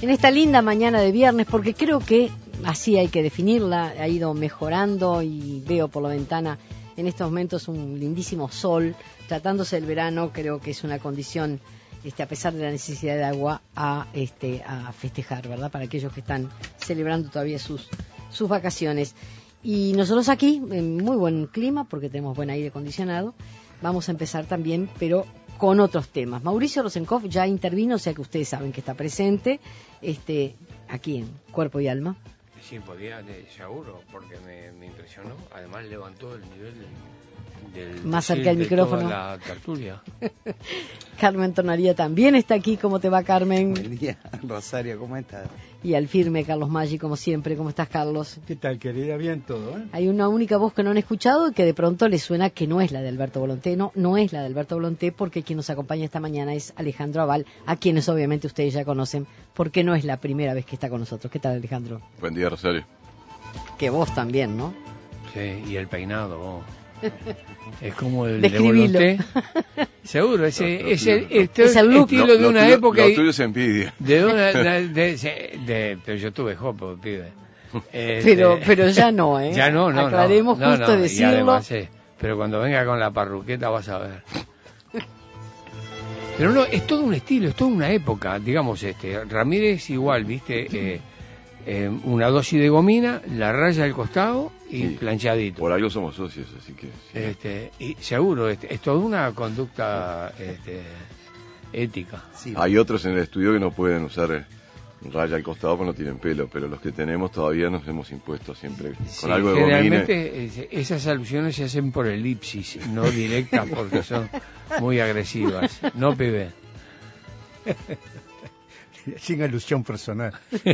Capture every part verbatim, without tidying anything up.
en esta linda mañana de viernes, porque creo que así hay que definirla, ha ido mejorando y veo por la ventana en estos momentos un lindísimo sol. Tratándose del verano, creo que es una condición, este, a pesar de la necesidad de agua, a, este, a festejar, ¿verdad? Para aquellos que están celebrando todavía sus, sus vacaciones. Y nosotros aquí, en muy buen clima, porque tenemos buen aire acondicionado, vamos a empezar también, pero con otros temas. Mauricio Rosenkopf ya intervino, o sea que ustedes saben que está presente, este, aquí en Cuerpo y Alma. Sí, podía, de, seguro, porque me, me impresionó. Además levantó el nivel del, del más cerca del micrófono. Toda la tertulia. Carmen Tornaría también está aquí. ¿Cómo te va, Carmen? Buen día, Rosario, ¿cómo estás? Y al firme Carlos Maggi, como siempre. ¿Cómo estás, Carlos? ¿Qué tal, querida? Bien todo, ¿eh? Hay una única voz que no han escuchado y que de pronto les suena que no es la de Alberto Volonté. No, no es la de Alberto Volonté, porque quien nos acompaña esta mañana es Alejandro Aval, a quienes obviamente ustedes ya conocen, porque no es la primera vez que está con nosotros. ¿Qué tal, Alejandro? Buen día, Rosario. Que vos también, ¿no? Sí, y el peinado, oh. Es como el Describilo. de Volonté. Seguro, ese, Lo- lo ese tuyo- este es el look. estilo Lo- de lo una tuyo- época. Lo y- tuyo es envidia. de una, de, de- de- de- pero yo tuve jopo, pibe. Este, Pero, pero ya no, ¿eh? ya no, no, Aclaremos no, justo no, no, y decirlo. además, eh, pero cuando venga con la parruqueta vas a ver. Pero no, es todo un estilo, es toda una época, digamos, este Ramírez igual, viste, eh, eh, una dosis de gomina, la raya al costado y Sí, planchadito. Por algo somos socios, así que... sí. Este, y seguro, este, es toda una conducta este, ética. Sí, Hay otros en el estudio que no pueden usar eh, raya al costado porque no tienen pelo, pero los que tenemos todavía nos hemos impuesto siempre con Sí, algo de gomina. generalmente es- esas alusiones se hacen por elipsis, no directas porque son muy agresivas. No, pibe. Sin alusión personal.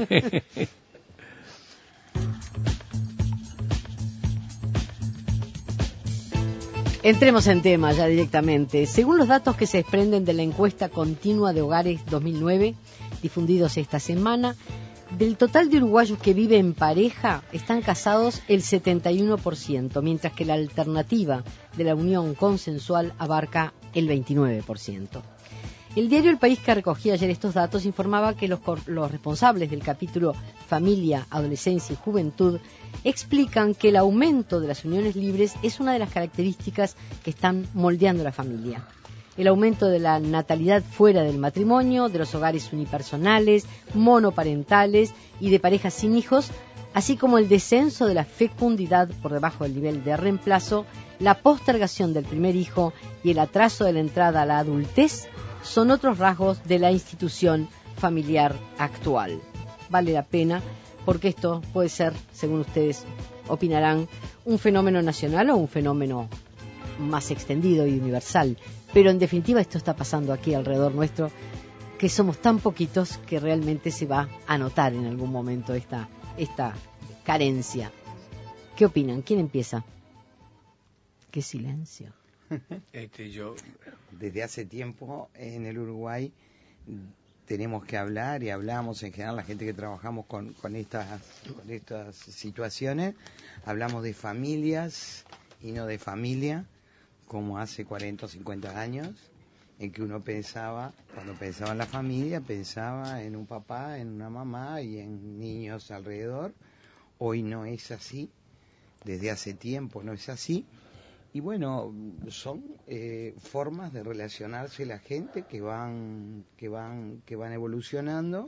Entremos en tema ya directamente. Según los datos que se desprenden de la encuesta continua de hogares dos mil nueve, difundidos esta semana, del total de uruguayos que viven en pareja, están casados el setenta y uno por ciento, mientras que la alternativa de la unión consensual abarca el veintinueve por ciento. El diario El País, que recogía ayer estos datos, informaba que los, cor- los responsables del capítulo Familia, Adolescencia y Juventud explican que el aumento de las uniones libres es una de las características que están moldeando la familia. El aumento de la natalidad fuera del matrimonio, de los hogares unipersonales, monoparentales y de parejas sin hijos, así como el descenso de la fecundidad por debajo del nivel de reemplazo, la postergación del primer hijo y el atraso de la entrada a la adultez, son otros rasgos de la institución familiar actual. Vale la pena, porque esto puede ser, según ustedes opinarán, un fenómeno nacional o un fenómeno más extendido y universal. Pero en definitiva esto está pasando aquí alrededor nuestro, que somos tan poquitos que realmente se va a notar en algún momento esta, esta carencia. ¿Qué opinan? ¿Quién empieza? ¡Qué silencio! Este, yo, desde hace tiempo en el Uruguay tenemos que hablar y hablamos en general la gente que trabajamos con, con estas con estas situaciones, hablamos de familias y no de familia, como hace cuarenta o cincuenta años, en que uno pensaba, cuando pensaba en la familia, pensaba en un papá, en una mamá y en niños alrededor. Hoy no es así, desde hace tiempo no es así. Y bueno, son eh, formas de relacionarse la gente que van que van que van evolucionando.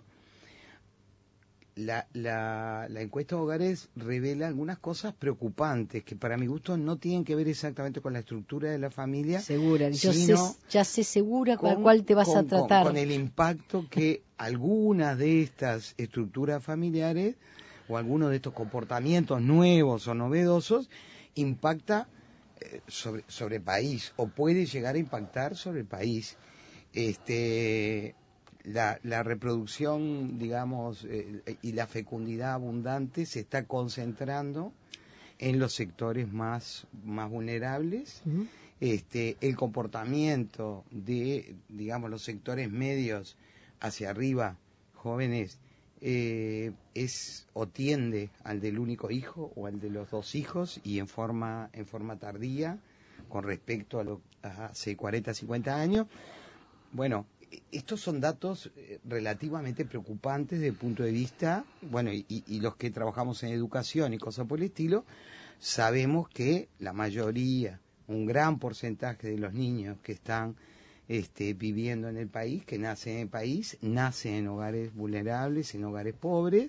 La, la, la encuesta de hogares revela algunas cosas preocupantes que para mi gusto no tienen que ver exactamente con la estructura de la familia. Segura, yo sé, sino ya sé segura con con, cuál te vas con, a tratar. Con, con el impacto que algunas de estas estructuras familiares o algunos de estos comportamientos nuevos o novedosos impacta Sobre, sobre el país, o puede llegar a impactar sobre el país. Este, la, la reproducción, digamos, eh, y la fecundidad abundante se está concentrando en los sectores más, más vulnerables. Uh-huh. Este, el comportamiento de, digamos, los sectores medios hacia arriba, jóvenes, Eh, es o tiende al del único hijo o al de los dos hijos y en forma en forma tardía con respecto a lo a hace cuarenta, cincuenta años. Bueno, estos son datos eh, relativamente preocupantes desde el punto de vista, bueno, y, y los que trabajamos en educación y cosas por el estilo, sabemos que la mayoría, un gran porcentaje de los niños que están este, viviendo en el país, que nacen en el país, nacen en hogares vulnerables, en hogares pobres,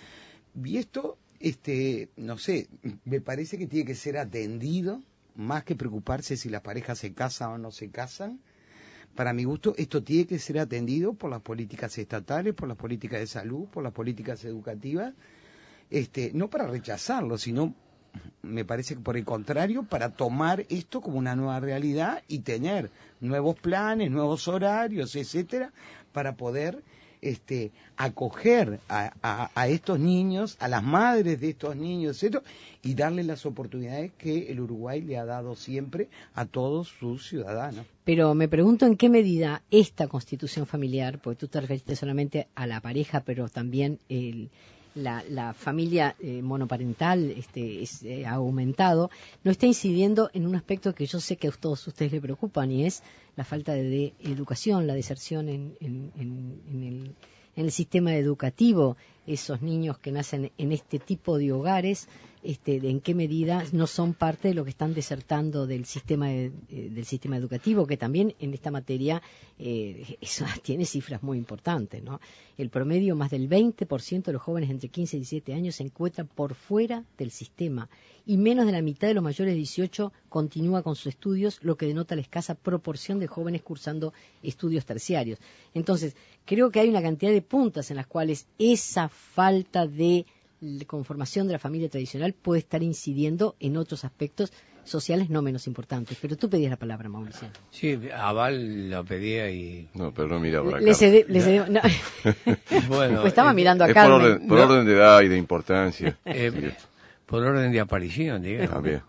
y esto, este, no sé, me parece que tiene que ser atendido, más que preocuparse si las parejas se casan o no se casan. Para mi gusto, esto tiene que ser atendido por las políticas estatales, por las políticas de salud, por las políticas educativas, este, no para rechazarlo, sino, me parece que por el contrario, para tomar esto como una nueva realidad y tener nuevos planes, nuevos horarios, etcétera, para poder este, acoger a, a, a estos niños, a las madres de estos niños, etcétera, y darles las oportunidades que el Uruguay le ha dado siempre a todos sus ciudadanos. Pero me pregunto en qué medida esta constitución familiar, porque tú te referiste solamente a la pareja, pero también el, la, la familia eh, monoparental este, es, eh, ha aumentado, no está incidiendo en un aspecto que yo sé que a todos ustedes les preocupan, y es la falta de, de educación, la deserción en, en, en, en, el, en el sistema educativo, esos niños que nacen en este tipo de hogares, este, de en qué medida no son parte de lo que están desertando del sistema de, eh, del sistema educativo, que también en esta materia eh, eso tiene cifras muy importantes, ¿no? El promedio, más del veinte por ciento de los jóvenes entre quince y diecisiete años se encuentran por fuera del sistema, y menos de la mitad de los mayores de dieciocho continúa con sus estudios, lo que denota la escasa proporción de jóvenes cursando estudios terciarios. Entonces, creo que hay una cantidad de puntas en las cuales esa falta de conformación de la familia tradicional puede estar incidiendo en otros aspectos sociales no menos importantes. Pero tú pedías la palabra, Mauricio. Sí, aval la pedía y... No, pero no mira por acá. Le cedé, le cedé, no. Bueno, pues estaba eh, mirando a es Carmen. por orden, por No. orden de edad y de importancia. Eh, Sí, por orden de aparición, digamos. también.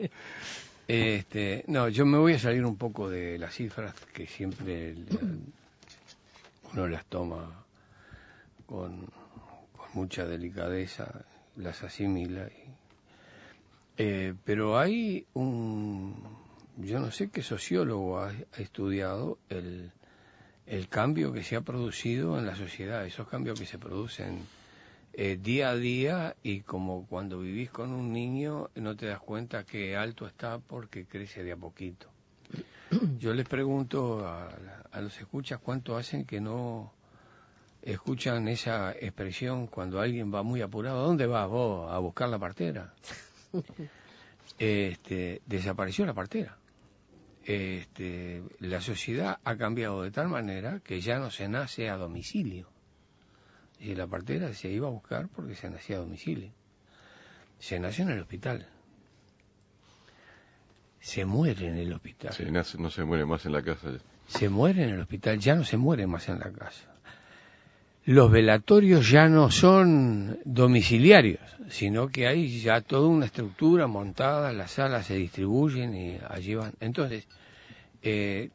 Este, no, yo me voy a salir un poco de las cifras que siempre le- uno las toma con, con mucha delicadeza, las asimila. Y, eh, pero hay un, yo no sé qué sociólogo ha, ha estudiado el, el cambio que se ha producido en la sociedad, esos cambios que se producen eh, día a día, y como cuando vivís con un niño no te das cuenta que alto está porque crece de a poquito. Yo les pregunto a, a los escuchas cuánto hacen que no escuchan esa expresión cuando alguien va muy apurado. ¿A dónde vas vos? ¿A buscar la partera? Este, desapareció la partera. Este, la sociedad ha cambiado de tal manera que ya no se nace a domicilio. Y la partera se iba a buscar porque se nacía a domicilio. Se nace en el hospital. Se muere en el hospital. Sí, no, se- no se muere más en la casa. Se muere en el hospital, ya no se muere más en la casa. Los velatorios ya no son domiciliarios, sino que hay ya toda una estructura montada, las salas se distribuyen y allí van. Entonces, eh,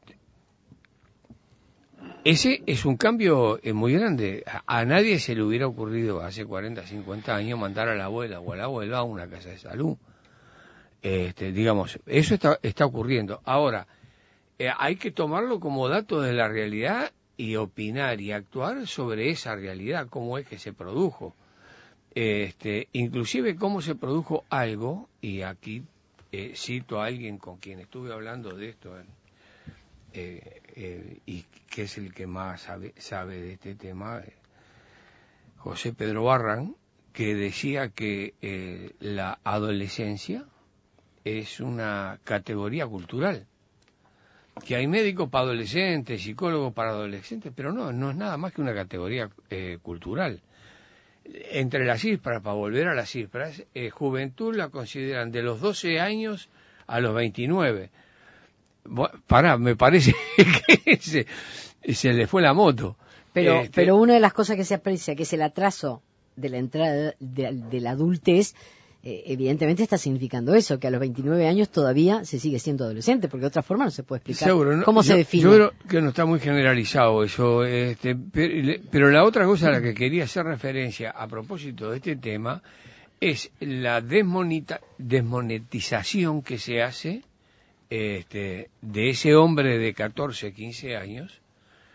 ese es un cambio eh, muy grande. A, a nadie se le hubiera ocurrido hace cuarenta, cincuenta años mandar a la abuela o al abuelo a una casa de salud. Este, digamos, eso está, está ocurriendo. Ahora, eh, hay que tomarlo como dato de la realidad y opinar y actuar sobre esa realidad, cómo es que se produjo. Este, inclusive cómo se produjo algo, y aquí eh, cito a alguien con quien estuve hablando de esto, eh, eh, y que es el que más sabe, sabe de este tema, eh, José Pedro Barran, que decía que eh, la adolescencia es una categoría cultural, que hay médicos para adolescentes, psicólogos para adolescentes, pero no, no es nada más que una categoría eh, cultural. Entre las cifras, para volver a las cifras, eh, juventud la consideran de los doce años a los veintinueve. Bueno, pará, me parece que se, se le fue la moto. Pero, Este, pero una de las cosas que se aprecia, que es el atraso de la entrada de, de la adultez, eh, evidentemente está significando eso, que a los veintinueve años todavía se sigue siendo adolescente, porque de otra forma no se puede explicar seguro, ¿no? cómo yo, se define. Yo creo que no está muy generalizado eso, este, pero, pero la otra cosa a la que quería hacer referencia a propósito de este tema es la desmonita, desmonetización que se hace este, de ese hombre de catorce, quince años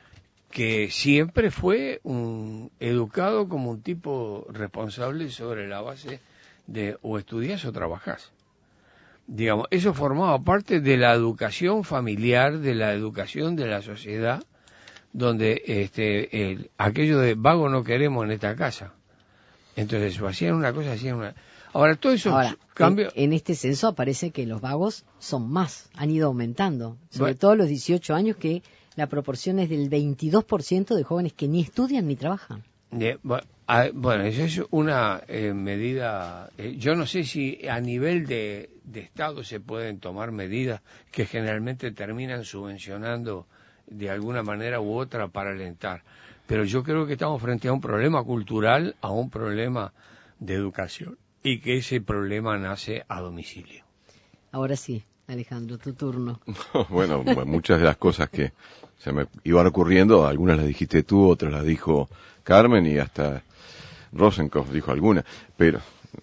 que siempre fue un educado como un tipo responsable sobre la base de o estudias o trabajás. Digamos, eso formaba parte de la educación familiar, de la educación de la sociedad, donde este el, aquello de vago no queremos en esta casa. Entonces, o hacían una cosa, hacían una... Ahora, todo eso Ahora, cambia... En, en este censo aparece que los vagos son más, han ido aumentando. Sobre Bueno. todo a los dieciocho años, que la proporción es del veintidós por ciento de jóvenes que ni estudian ni trabajan. Eh, bueno, a- bueno, eso es una eh, medida... eh, yo no sé si a nivel de, de Estado se pueden tomar medidas que generalmente terminan subvencionando de alguna manera u otra para alentar. Pero yo creo que estamos frente a un problema cultural, a un problema de educación, y que ese problema nace a domicilio. Ahora sí, Alejandro, tu turno. Bueno, muchas de las cosas que se me iban ocurriendo, algunas las dijiste tú, otras las dijo Carmen y hasta Rosenkopf dijo alguna, pero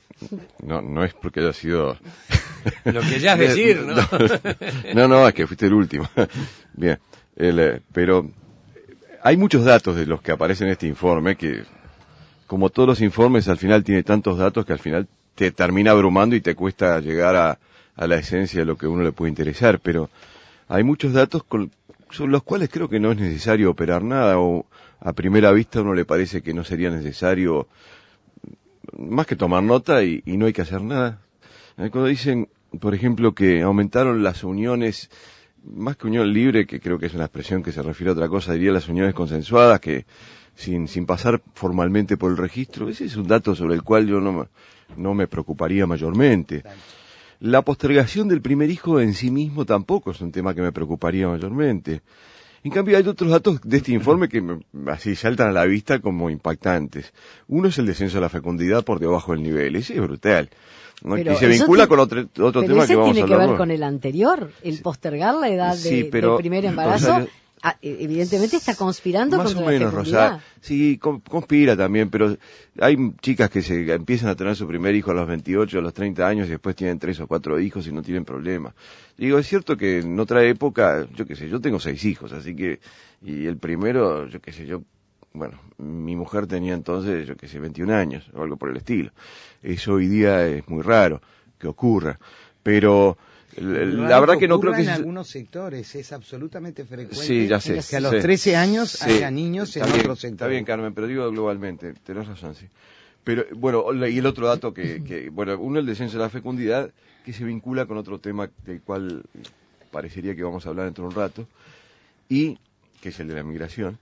no no es porque haya sido... Lo que ya es decir, ¿no? No, no, es que fuiste el último. Bien, el, eh, pero hay muchos datos de los que aparecen en este informe que, como todos los informes, al final tiene tantos datos que al final te termina abrumando y te cuesta llegar a, a la esencia de lo que a uno le puede interesar, pero hay muchos datos con, sobre los cuales creo que no es necesario operar nada, o a primera vista a uno le parece que no sería necesario más que tomar nota y, y no hay que hacer nada. Cuando dicen, por ejemplo, que aumentaron las uniones, más que unión libre, que creo que es una expresión que se refiere a otra cosa, diría las uniones consensuadas, que sin sin pasar formalmente por el registro, ese es un dato sobre el cual yo no me, no me preocuparía mayormente. La postergación del primer hijo en sí mismo tampoco es un tema que me preocuparía mayormente. En cambio, hay otros datos de este informe que me, así saltan a la vista como impactantes. Uno es el descenso de la fecundidad por debajo del nivel. Ese es brutal, ¿no? Y se vincula te, con otro, otro pero tema ese que vamos a tiene hablar que ver luego. con el anterior, el postergar la edad de, Sí, pero, del primer embarazo. Rosario, Ah, evidentemente está conspirando más contra o menos, la fecundidad. Rosa, sí, con- conspira también, pero hay chicas que se empiezan a tener su primer hijo a los veintiocho, a los treinta años y después tienen tres o cuatro hijos y no tienen problema. Digo, es cierto que en otra época, yo qué sé, yo tengo seis hijos, así que, y el primero, yo qué sé, yo, bueno, mi mujer tenía entonces, yo qué sé, veintiún años o algo por el estilo. Eso hoy día es muy raro que ocurra, pero... La verdad que no creo que... en es... algunos sectores es absolutamente frecuente Sí, ya sé. que a los sí. trece años Sí. haya niños en Está bien, otros sectores. Está bien, Carmen, pero digo globalmente, tenés razón, sí. Pero, bueno, y el otro dato que, que, bueno, uno el descenso de la fecundidad, que se vincula con otro tema del cual parecería que vamos a hablar dentro de un rato, y que es el de la migración.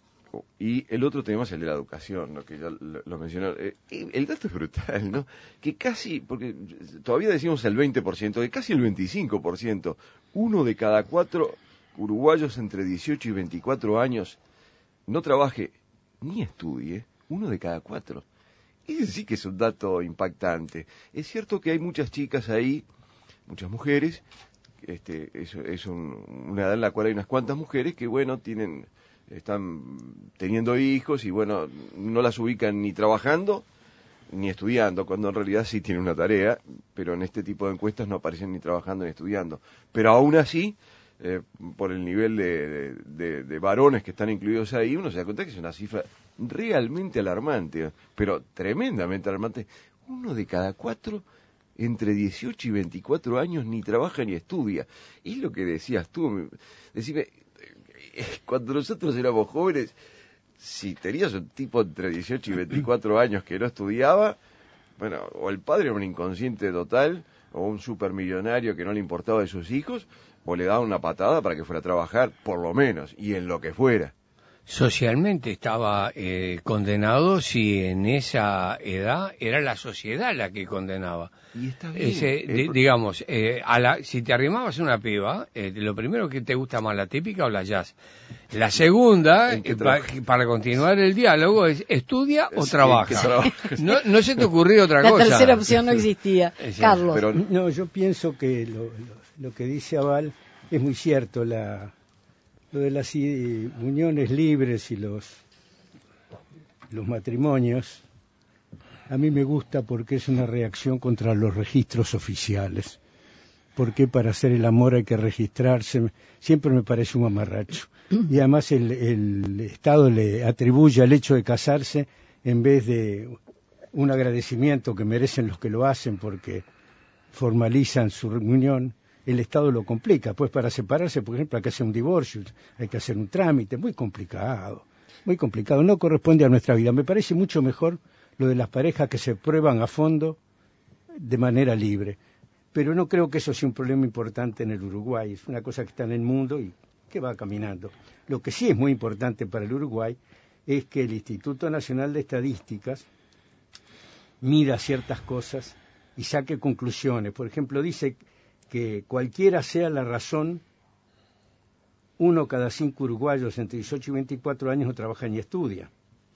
Y el otro tema es el de la educación, ¿no? Que ya lo, lo mencionó. Eh, el dato es brutal, ¿no? Que casi, porque todavía decimos el veinte por ciento, que casi el veinticinco por ciento, uno de cada cuatro uruguayos entre dieciocho y veinticuatro años no trabaje ni estudie, uno de cada cuatro. Ese sí que es un dato impactante. Es cierto que hay muchas chicas ahí, muchas mujeres, este, es, es un, una edad en la cual hay unas cuantas mujeres que, bueno, tienen... están teniendo hijos y bueno, no las ubican ni trabajando ni estudiando, cuando en realidad sí tienen una tarea, pero en este tipo de encuestas no aparecen ni trabajando ni estudiando. Pero aún así, eh, por el nivel de, de, de, de varones que están incluidos ahí, uno se da cuenta que es una cifra realmente alarmante, pero tremendamente alarmante. Uno de cada cuatro entre dieciocho y veinticuatro años ni trabaja ni estudia. Y es lo que decías tú, decime... Cuando nosotros éramos jóvenes, si tenías un tipo entre dieciocho y veinticuatro años que no estudiaba, bueno, o el padre era un inconsciente total, o un supermillonario que no le importaba de sus hijos, o le daba una patada para que fuera a trabajar, por lo menos, y en lo que fuera. Socialmente estaba eh, condenado si en esa edad era la sociedad la que condenaba. Y está bien. Ese, eh, di- digamos, eh, a la, si te arrimabas a una piba, eh, lo primero que te gusta más, la típica o la jazz. La segunda, ¿En qué eh, pa- trabaja? para continuar el diálogo, es estudia o Sí, trabaja. que trabaja. No, no se te ocurrió otra La cosa. tercera opción no existía. Es cierto, Carlos. Pero No, yo pienso que lo, lo, lo que dice Aval es muy cierto. La, lo de las eh, uniones libres y los, los matrimonios, a mí me gusta porque es una reacción contra los registros oficiales. Porque para hacer el amor hay que registrarse. Siempre me parece un mamarracho. y además el, el Estado le atribuye al hecho de casarse, en vez de un agradecimiento que merecen los que lo hacen porque formalizan su unión, el Estado lo complica. Pues para separarse, por ejemplo, hay que hacer un divorcio, hay que hacer un trámite, muy complicado, muy complicado, no corresponde a nuestra vida. Me parece mucho mejor lo de las parejas que se prueban a fondo de manera libre. Pero no creo que eso sea un problema importante en el Uruguay, es una cosa que está en el mundo y que va caminando. Lo que sí es muy importante para el Uruguay es que el Instituto Nacional de Estadísticas mida ciertas cosas y saque conclusiones. Por ejemplo, dice que cualquiera sea la razón, uno cada cinco uruguayos entre dieciocho y veinticuatro años no trabaja ni estudia.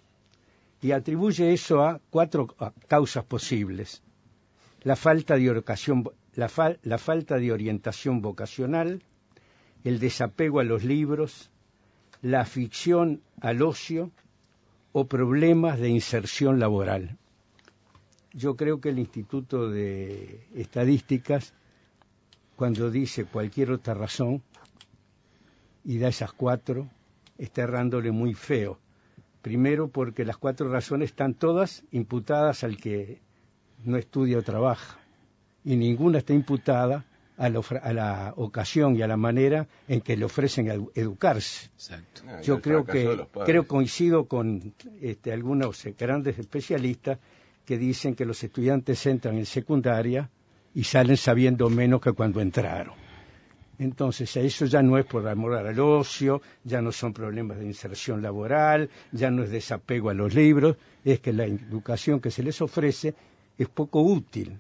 Y atribuye eso a cuatro causas posibles. La falta de orientación, la, fa, la falta de orientación vocacional, el desapego a los libros, la afición al ocio o problemas de inserción laboral. Yo creo que el Instituto de Estadísticas, cuando dice cualquier otra razón y da esas cuatro, está errándole muy feo. Primero porque las cuatro razones están todas imputadas al que no estudia o trabaja, y ninguna está imputada a la, a la ocasión y a la manera en que le ofrecen educarse. Exacto. Ah, Yo creo que creo coincido con este, algunos grandes especialistas que dicen que los estudiantes entran en secundaria y salen sabiendo menos que cuando entraron. Entonces, eso ya no es por amor al ocio, ya no son problemas de inserción laboral, ya no es desapego a los libros, es que la educación que se les ofrece es poco útil.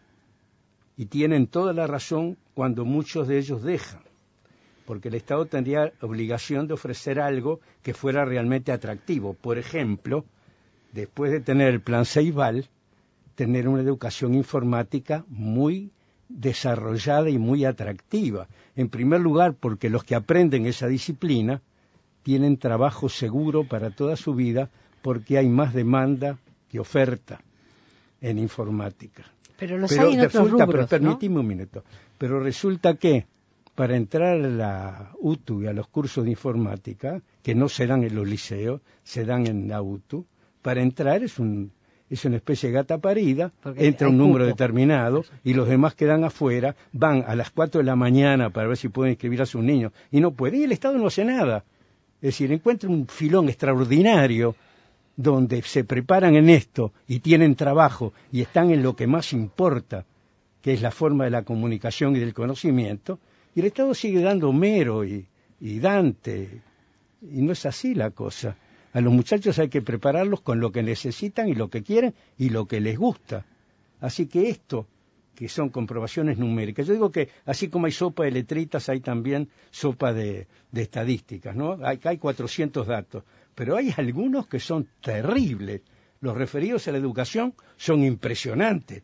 Y tienen toda la razón cuando muchos de ellos dejan, porque el Estado tendría obligación de ofrecer algo que fuera realmente atractivo. Por ejemplo, después de tener el plan Ceibal, tener una educación informática muy desarrollada y muy atractiva. En primer lugar, porque los que aprenden esa disciplina tienen trabajo seguro para toda su vida, porque hay más demanda que oferta en informática. Pero los pero hay en resulta, otros rubros, pero, ¿no? permitime un minuto. Pero resulta que para entrar a la U T U y a los cursos de informática, que no se dan en los liceos, se dan en la U T U, para entrar es un es una especie de gata parida, porque entra un número cupo determinado y los demás quedan afuera, van a las cuatro de la mañana para ver si pueden inscribir a sus niños y no pueden, y el Estado no hace nada. Es decir, encuentra un filón extraordinario donde se preparan en esto y tienen trabajo y están en lo que más importa, que es la forma de la comunicación y del conocimiento, y el Estado sigue dando Homero y, y Dante, y no es así la cosa. A los muchachos hay que prepararlos con lo que necesitan y lo que quieren y lo que les gusta. Así que esto, que son comprobaciones numéricas, yo digo que así como hay sopa de letritas, hay también sopa de, de estadísticas, ¿no? Hay, hay cuatrocientos datos, pero hay algunos que son terribles. Los referidos a la educación son impresionantes.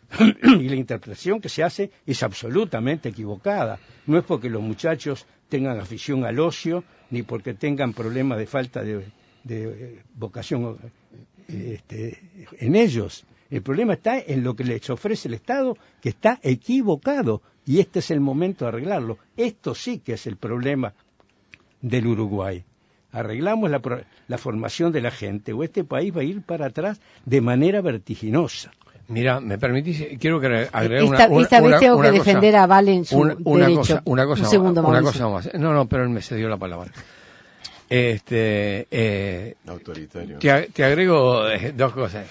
Y la interpretación que se hace es absolutamente equivocada. No es porque los muchachos tengan afición al ocio, ni porque tengan problemas de falta de... de vocación este, en ellos. El problema está en lo que les ofrece el Estado, que está equivocado, y este es el momento de arreglarlo. Esto sí que es el problema del Uruguay. Arreglamos la, la formación de la gente, o este país va a ir para atrás de manera vertiginosa. Mira, me permitís, quiero que agregar esta, una, una esta vez una, tengo una que cosa, defender a Val en su una, una derecho. Cosa, una cosa, Un segundo, una Mauricio. cosa más. No, no, pero él me cedió la palabra. Este, eh, Autoritario. Te, te agrego eh, dos cosas.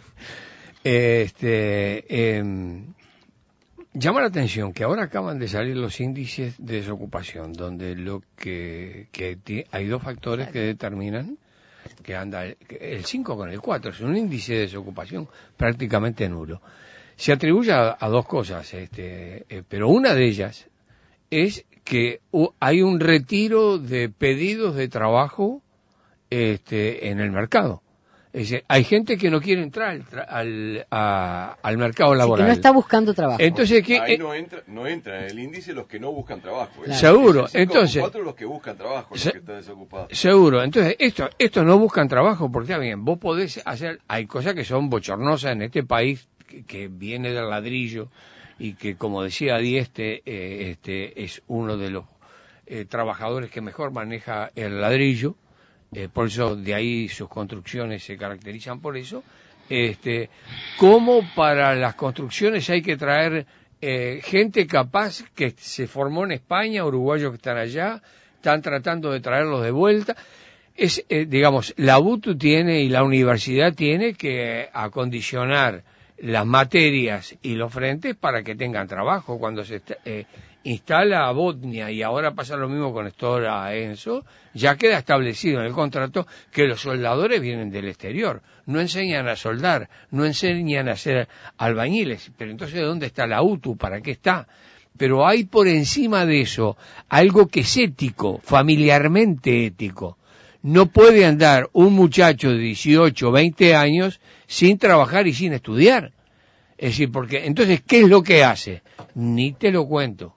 este, eh, llama la atención que ahora acaban de salir los índices de desocupación, donde lo que, que t- hay dos factores que determinan que anda el, el cinco con el cuatro, es un índice de desocupación prácticamente nulo. Se atribuye a, a dos cosas, este, eh, pero una de ellas es que uh, hay un retiro de pedidos de trabajo este, en el mercado. Es decir, hay gente que no quiere entrar al, tra- al, a, al mercado laboral. Sí, que no está buscando trabajo. Entonces, ¿qué? Ahí Eh, no entra, no entra en el índice los que no buscan trabajo. Claro. Seguro, Es el cinco entonces- con cuatro los que buscan trabajo, los Se- que están desocupados. Seguro, entonces esto, esto no buscan trabajo porque está bien, vos podés hacer, hay cosas que son bochornosas en este país que, que viene del ladrillo y que como decía Dieste, eh, este es uno de los eh, trabajadores que mejor maneja el ladrillo, eh, por eso de ahí sus construcciones se caracterizan por eso. Este, como para las construcciones hay que traer eh, gente capaz que se formó en España, uruguayos que están allá, están tratando de traerlos de vuelta. Es, eh, digamos, la U T U tiene y la universidad tiene que acondicionar las materias y los frentes para que tengan trabajo. Cuando se eh, instala a Botnia, y ahora pasa lo mismo con Stora Enso, ya queda establecido en el contrato que los soldadores vienen del exterior, no enseñan a soldar, no enseñan a ser albañiles. Pero entonces, ¿dónde está la U T U? ¿Para qué está? Pero hay por encima de eso algo que es ético, familiarmente ético. No puede andar un muchacho de dieciocho, veinte años sin trabajar y sin estudiar. Es decir, porque entonces, ¿qué es lo que hace? Ni te lo cuento.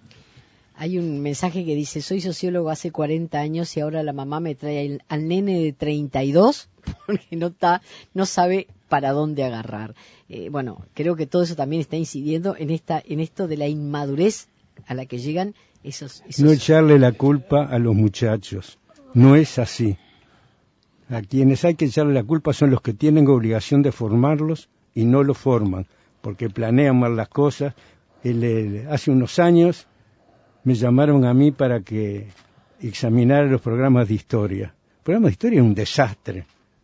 Hay un mensaje que dice, soy sociólogo hace cuarenta años y ahora la mamá me trae al, al nene de treinta y dos porque no, está, no sabe para dónde agarrar. Eh, bueno, creo que todo eso también está incidiendo en esta en esto de la inmadurez a la que llegan esos... esos... No echarle la culpa a los muchachos. No es así. A quienes hay que echarle la culpa son los que tienen obligación de formarlos y no lo forman, porque planean mal las cosas. El, el, hace unos años me llamaron a mí para que examinara los programas de historia. El programa de historia es un desastre,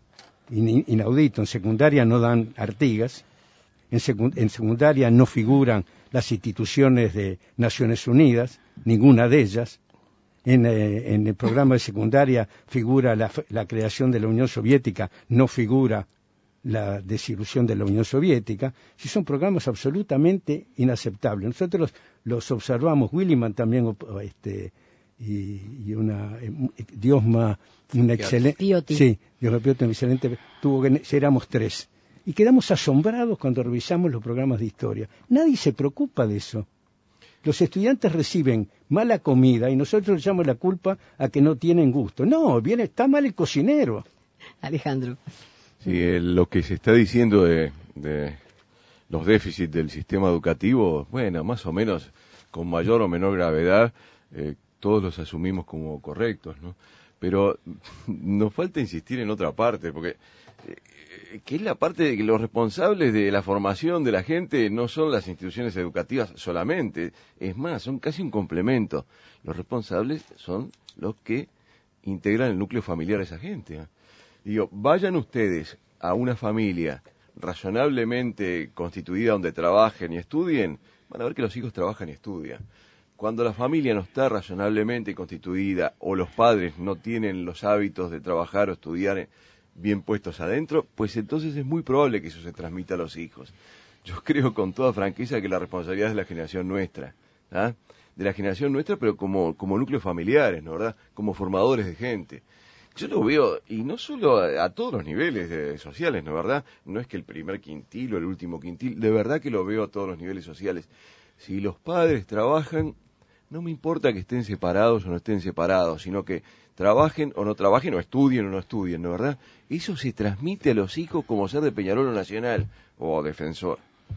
in, inaudito. En secundaria no dan Artigas, en, secu, en secundaria no figuran las instituciones de Naciones Unidas, ninguna de ellas. En, eh, en el programa de secundaria figura la, la creación de la Unión Soviética, no figura la desilusión de la Unión Soviética. Si son programas absolutamente inaceptables. Nosotros los, los observamos, Williman también, este, y, y una eh, Diosma, una excelente, sí, Diosma Pioti, excelente, tuvo que, éramos tres, y quedamos asombrados cuando revisamos los programas de historia. Nadie se preocupa de eso. Los estudiantes reciben mala comida y nosotros le echamos la culpa a que no tienen gusto. No, viene, está mal el cocinero. Alejandro. Sí, eh, lo que se está diciendo de, de los déficits del sistema educativo, bueno, más o menos con mayor o menor gravedad, eh, todos los asumimos como correctos, ¿no? Pero nos falta insistir en otra parte, porque eh, que es la parte de que los responsables de la formación de la gente no son las instituciones educativas solamente, es más, son casi un complemento. Los responsables son los que integran el núcleo familiar a esa gente, ¿eh? Digo, vayan ustedes a una familia razonablemente constituida donde trabajen y estudien, van a ver que los hijos trabajan y estudian. Cuando la familia no está razonablemente constituida o los padres no tienen los hábitos de trabajar o estudiar bien puestos adentro, pues entonces es muy probable que eso se transmita a los hijos. Yo creo con toda franqueza que la responsabilidad es de la generación nuestra, ¿ah? De la generación nuestra, pero como, como núcleos familiares, ¿no, verdad? Como formadores de gente. Yo lo veo, y no solo a, a todos los niveles de, sociales, ¿no, verdad? No es que el primer quintil o el último quintil, de verdad que lo veo a todos los niveles sociales. Si los padres trabajan, no me importa que estén separados o no estén separados, sino que trabajen o no trabajen, o estudien o no estudien, ¿no, verdad? Eso se transmite a los hijos como ser de Peñarol o Nacional, o Defensor.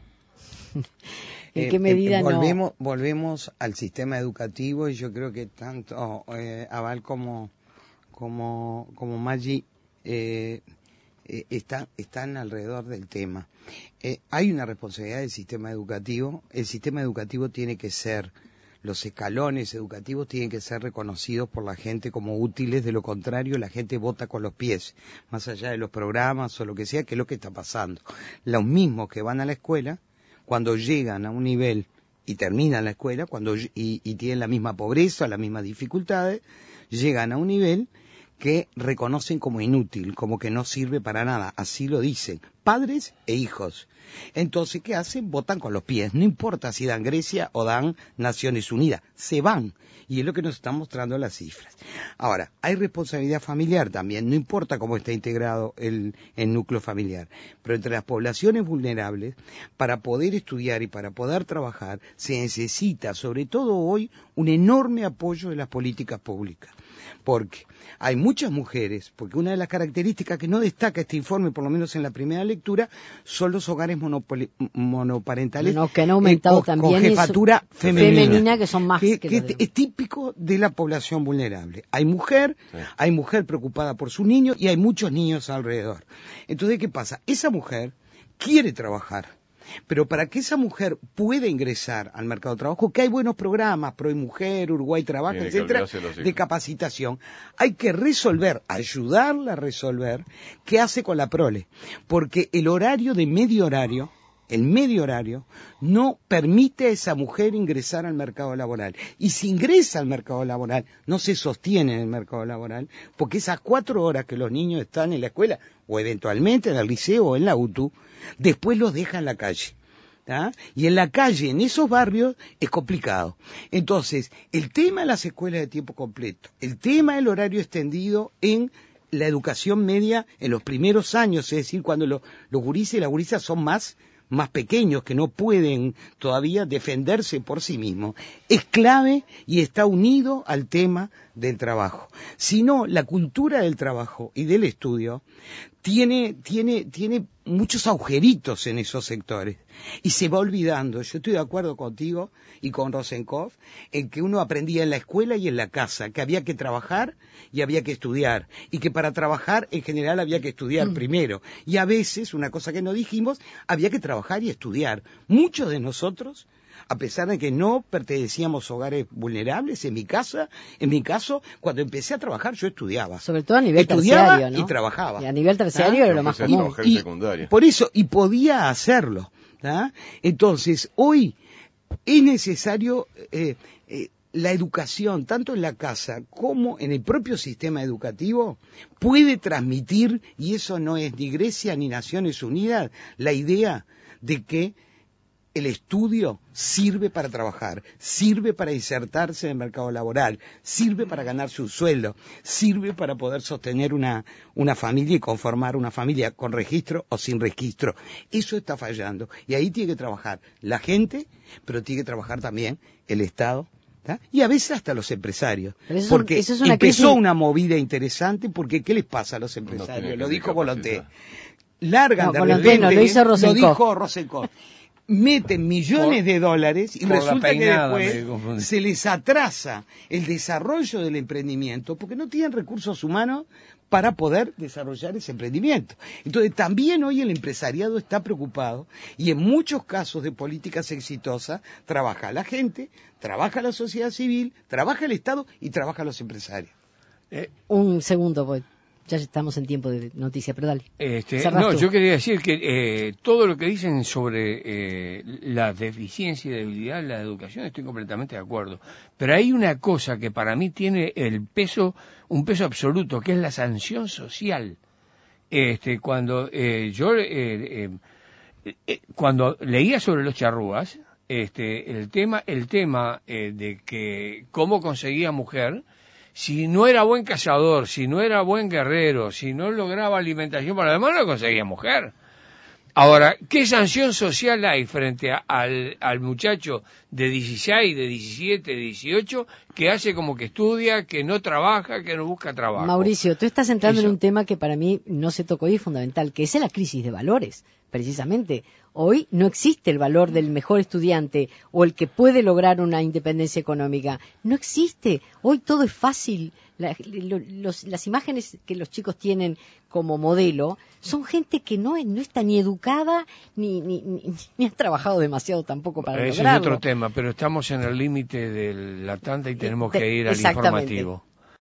¿En qué medida eh, volvemos, no? Volvemos al sistema educativo, y yo creo que tanto eh, Aval como... como como Maggi eh, eh, están, están alrededor del tema. Eh, hay una responsabilidad del sistema educativo. El sistema educativo tiene que ser, los escalones educativos tienen que ser reconocidos por la gente como útiles, de lo contrario la gente vota con los pies, más allá de los programas o lo que sea, que es lo que está pasando. Los mismos que van a la escuela, cuando llegan a un nivel y terminan la escuela, cuando y, y tienen la misma pobreza, las mismas dificultades, llegan a un nivel que reconocen como inútil, como que no sirve para nada, así lo dicen, padres e hijos. Entonces, ¿qué hacen? Votan con los pies, no importa si dan Grecia o dan Naciones Unidas, se van, y es lo que nos están mostrando las cifras. Ahora, hay responsabilidad familiar también, no importa cómo está integrado el, el núcleo familiar, pero entre las poblaciones vulnerables, para poder estudiar y para poder trabajar, se necesita, sobre todo hoy, un enorme apoyo de las políticas públicas. Porque hay muchas mujeres, porque una de las características que no destaca este informe, por lo menos en la primera lectura, son los hogares monopoli- monoparentales no, que han aumentado eh, con, también con jefatura femenina, femenina, que son más que, que que los de- es típico de la población vulnerable. Hay mujer, Sí. hay mujer preocupada por sus niños y hay muchos niños alrededor. Entonces, ¿qué pasa? Esa mujer quiere trabajar. Pero para que esa mujer pueda ingresar al mercado de trabajo, que hay buenos programas, Pro y Mujer, Uruguay Trabaja, Tiene que etcétera, olvidarse de los hijos. de capacitación, hay que resolver, ayudarla a resolver qué hace con la prole. Porque el horario de medio horario, el medio horario, no permite a esa mujer ingresar al mercado laboral. Y si ingresa al mercado laboral, no se sostiene en el mercado laboral, porque esas cuatro horas que los niños están en la escuela, o eventualmente en el liceo o en la U T U, después los deja en la calle. ¿tá? Y en la calle, en esos barrios, es complicado. Entonces, el tema de las escuelas de tiempo completo, el tema del horario extendido en la educación media en los primeros años, es decir, cuando lo, los gurises y las gurisas son más más pequeños que no pueden todavía defenderse por sí mismos, es clave y está unido al tema del trabajo. Si no, la cultura del trabajo y del estudio tiene, tiene, tiene muchos agujeritos en esos sectores y se va olvidando. Yo estoy de acuerdo contigo y con Rosenkopf en que uno aprendía en la escuela y en la casa, que había que trabajar y había que estudiar, y que para trabajar en general había que estudiar mm. primero, y a veces, una cosa que no dijimos, había que trabajar y estudiar. Muchos de nosotros, a pesar de que no pertenecíamos a hogares vulnerables, en mi casa, en mi caso, cuando empecé a trabajar yo estudiaba. Sobre todo a nivel estudiaba terciario, ¿no? y trabajaba. Y a nivel terciario ¿Ah? era lo más común. Y, por eso, y podía hacerlo. ¿tá? Entonces, hoy es necesario eh, eh, la educación, tanto en la casa como en el propio sistema educativo, puede transmitir, y eso no es ni Grecia ni Naciones Unidas, la idea de que el estudio sirve para trabajar, sirve para insertarse en el mercado laboral, sirve para ganarse un sueldo, sirve para poder sostener una, una familia y conformar una familia con registro o sin registro. Eso está fallando. Y ahí tiene que trabajar la gente, pero tiene que trabajar también el Estado, ¿tá? Y a veces hasta los empresarios. Eso, porque eso es una empezó crisis... una movida interesante, porque ¿qué les pasa a los empresarios? No lo dijo Volonté. capacidad. Largan no, de Volonté repente, no, lo hizo Rosenkopf. Lo dijo Rosenkopf. Meten millones por, de dólares y resulta peinada, que después se les atrasa el desarrollo del emprendimiento porque no tienen recursos humanos para poder desarrollar ese emprendimiento. Entonces también hoy el empresariado está preocupado y en muchos casos de políticas exitosas trabaja la gente, trabaja la sociedad civil, trabaja el Estado y trabaja los empresarios. Eh, Un segundo, voy. Ya estamos en tiempo de noticia, pero dale. Este, no, tú. Yo quería decir que eh, todo lo que dicen sobre eh, la deficiencia y debilidad de la educación estoy completamente de acuerdo. Pero hay una cosa que para mí tiene el peso, un peso absoluto, que es la sanción social. Este, cuando eh, yo eh, eh, eh, cuando leía sobre los charrúas, este, el tema, el tema eh, de que cómo conseguía mujer. Si no era buen cazador, si no era buen guerrero, si no lograba alimentación para demás, no conseguía mujer. Ahora, ¿qué sanción social hay frente a, al, al muchacho de dieciséis, de diecisiete, de dieciocho, que hace como que estudia, que no trabaja, que no busca trabajo? Mauricio, tú estás entrando Eso. en un tema que para mí no se tocó y es fundamental, que es la crisis de valores, precisamente. Hoy no existe el valor del mejor estudiante o el que puede lograr una independencia económica. No existe. Hoy todo es fácil. La, lo, los, las imágenes que los chicos tienen como modelo son gente que no, no está ni educada ni, ni, ni, ni ha trabajado demasiado tampoco para Ese lograrlo. es otro tema, pero estamos en el límite de la tanda y tenemos De, que ir al exactamente. informativo.